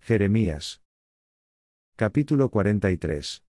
Jeremías. Capítulo 43.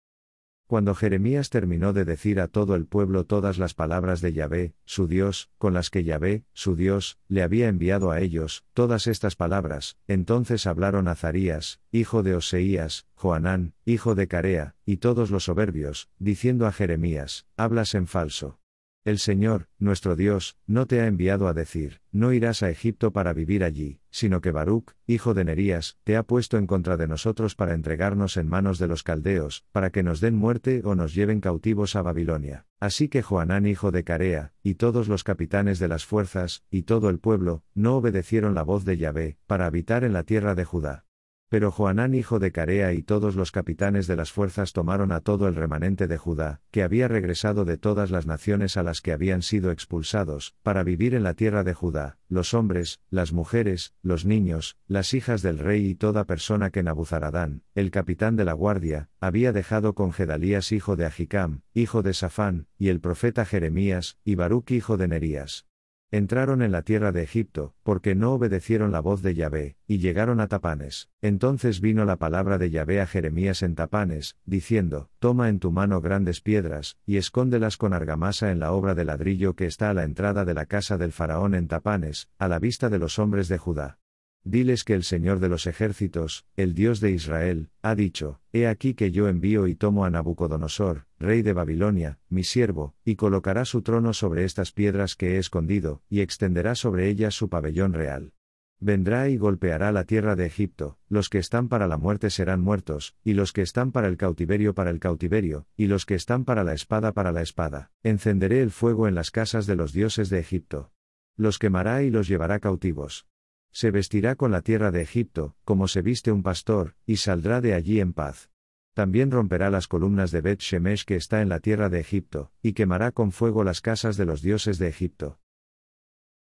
Cuando Jeremías terminó de decir a todo el pueblo todas las palabras de Yahvé, su Dios, con las que Yahvé, su Dios, le había enviado a ellos, todas estas palabras, entonces hablaron Azarías, hijo de Oseías, Johanán, hijo de Carea, y todos los soberbios, diciendo a Jeremías, hablas en falso. El Señor, nuestro Dios, no te ha enviado a decir, no irás a Egipto para vivir allí, sino que Baruc, hijo de Nerías, te ha puesto en contra de nosotros para entregarnos en manos de los caldeos, para que nos den muerte o nos lleven cautivos a Babilonia. Así que Johanán hijo de Carea, y todos los capitanes de las fuerzas, y todo el pueblo, no obedecieron la voz de Yahvé, para habitar en la tierra de Judá. Pero Johanán hijo de Carea y todos los capitanes de las fuerzas tomaron a todo el remanente de Judá, que había regresado de todas las naciones a las que habían sido expulsados, para vivir en la tierra de Judá, los hombres, las mujeres, los niños, las hijas del rey y toda persona que Nabuzaradán, el capitán de la guardia, había dejado con Gedalías hijo de Ahicam, hijo de Safán, y el profeta Jeremías, y Baruc hijo de Nerías. Entraron en la tierra de Egipto, porque no obedecieron la voz de Yahvé, y llegaron a Tapanes. Entonces vino la palabra de Yahvé a Jeremías en Tapanes, diciendo, toma en tu mano grandes piedras, y escóndelas con argamasa en la obra de ladrillo que está a la entrada de la casa del faraón en Tapanes, a la vista de los hombres de Judá. Diles que el Señor de los ejércitos, el Dios de Israel, ha dicho, he aquí que yo envío y tomo a Nabucodonosor, rey de Babilonia, mi siervo, y colocará su trono sobre estas piedras que he escondido, y extenderá sobre ellas su pabellón real. Vendrá y golpeará la tierra de Egipto, los que están para la muerte serán muertos, y los que están para el cautiverio, y los que están para la espada. Encenderé el fuego en las casas de los dioses de Egipto. Los quemará y los llevará cautivos. Se vestirá con la tierra de Egipto, como se viste un pastor, y saldrá de allí en paz. También romperá las columnas de Bet Shemesh que está en la tierra de Egipto, y quemará con fuego las casas de los dioses de Egipto.